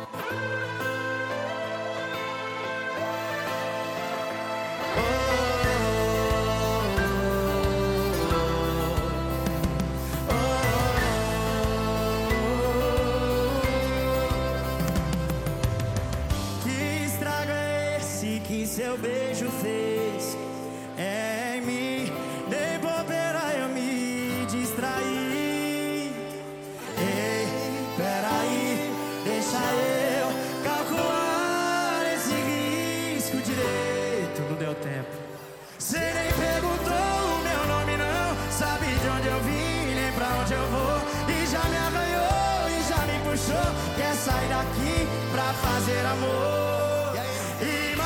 Que seu beijo fez em mim, nem bobeira eu me distraí. Ei, peraí, deixa eu calcular esse risco direito. Não deu tempo. Cê nem perguntou o meu nome não, sabe de onde eu vim, nem pra onde eu vou. E já me arranhou e já me puxou, quer sair daqui pra fazer amor.